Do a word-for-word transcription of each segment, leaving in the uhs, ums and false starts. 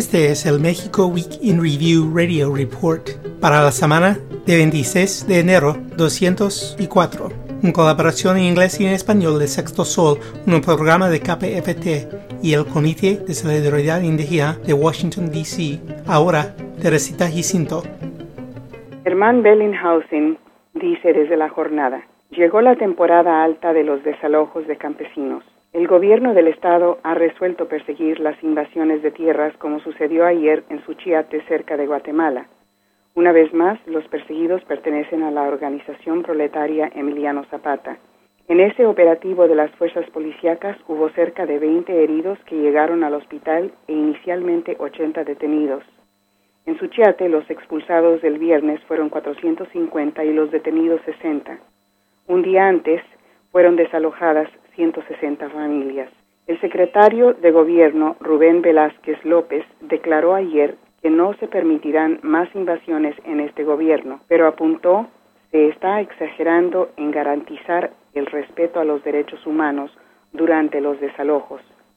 Este es el Mexico Week in Review Radio Report para la semana de veintiséis de enero doscientos cuatro, en colaboración en inglés y en español de Sexto Sol, un programa de K P F T y el Comité de Solidaridad Indígena de Washington, D C Ahora, Teresita Jacinto. Germán Bellinghausen dice desde la jornada: llegó la temporada alta de los desalojos de campesinos. El gobierno del estado ha resuelto perseguir las invasiones de tierras como sucedió ayer en Suchiate, cerca de Guatemala. Una vez más, los perseguidos pertenecen a la organización proletaria Emiliano Zapata. En ese operativo de las fuerzas policíacas hubo cerca de veinte heridos que llegaron al hospital e inicialmente ochenta detenidos. En Suchiate, los expulsados del viernes fueron cuatrocientos cincuenta y los detenidos sesenta. Un día antes, fueron desalojadas ciento sesenta familias. El secretario de Gobierno, Rubén Velázquez López, declaró ayer que no se permitirán más invasiones en este gobierno, pero apuntó se está exagerando en garantizar el respeto a los derechos humanos durante los desalojos.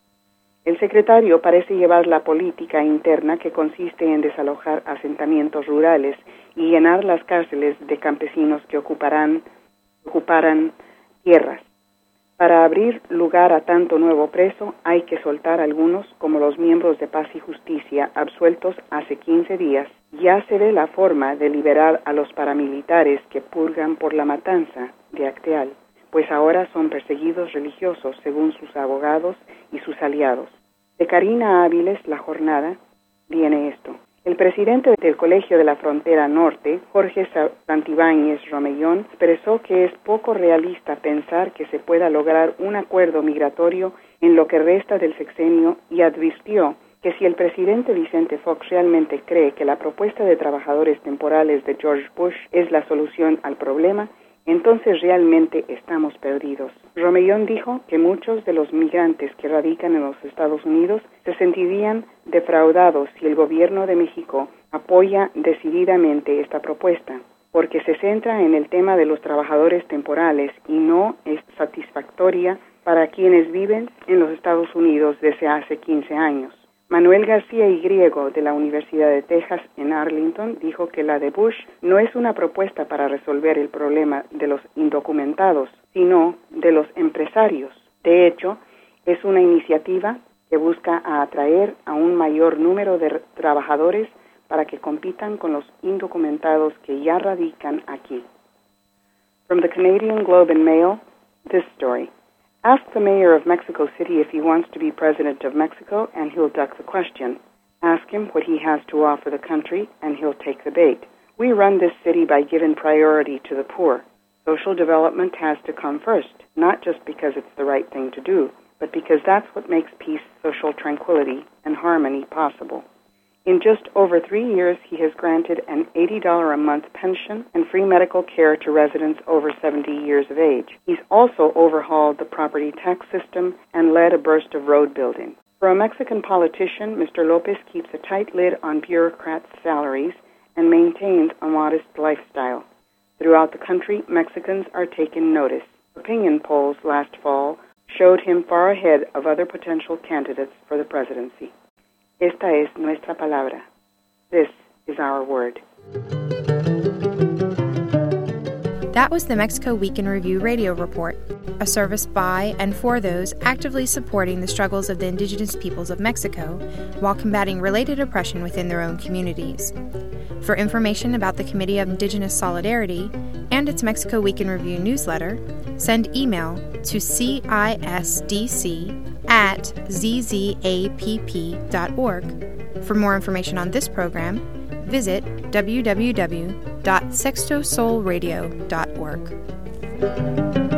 El secretario parece llevar la política interna que consiste en desalojar asentamientos rurales y llenar las cárceles de campesinos que ocuparán, ocuparan tierras. Para abrir lugar a tanto nuevo preso, hay que soltar algunos, como los miembros de Paz y Justicia, absueltos hace quince días. Ya se ve la forma de liberar a los paramilitares que purgan por la matanza de Acteal, pues ahora son perseguidos religiosos, según sus abogados y sus aliados. De Karina Áviles, La Jornada, viene esto. El presidente del Colegio de la Frontera Norte, Jorge Santibáñez Romellón, expresó que es poco realista pensar que se pueda lograr un acuerdo migratorio en lo que resta del sexenio y advirtió que si el presidente Vicente Fox realmente cree que la propuesta de trabajadores temporales de George Bush es la solución al problema, entonces realmente estamos perdidos. Romellón dijo que muchos de los migrantes que radican en los Estados Unidos se sentirían defraudados si el gobierno de México apoya decididamente esta propuesta, porque se centra en el tema de los trabajadores temporales y no es satisfactoria para quienes viven en los Estados Unidos desde hace quince años. Manuel García y Griego, de la Universidad de Texas en Arlington, dijo que la de Bush no es una propuesta para resolver el problema de los indocumentados, sino de los empresarios. De hecho, es una iniciativa que busca atraer a un mayor número de trabajadores para que compitan con los indocumentados que ya radican aquí. From the Canadian Globe and Mail, this story. Ask the mayor of Mexico City if he wants to be president of Mexico, and he'll duck the question. Ask him what he has to offer the country, and he'll take the bait. We run this city by giving priority to the poor. Social development has to come first, not just because it's the right thing to do, but because that's what makes peace, social tranquility, and harmony possible. In just over three years, he has granted an eighty dollars a month pension and free medical care to residents over seventy years of age. He's also overhauled the property tax system and led a burst of road building. For a Mexican politician, Mister Lopez keeps a tight lid on bureaucrats' salaries and maintains a modest lifestyle. Throughout the country, Mexicans are taking notice. Opinion polls last fall showed him far ahead of other potential candidates for the presidency. Esta es nuestra palabra. This is our word. That was the Mexico Week in Review radio report, a service by and for those actively supporting the struggles of the indigenous peoples of Mexico while combating related oppression within their own communities. For information about the Committee of Indigenous Solidarity and its Mexico Week in Review newsletter, send email to C I S D C at z z a p p dot org. For more information on this program, visit w w w dot sexto sol radio dot org.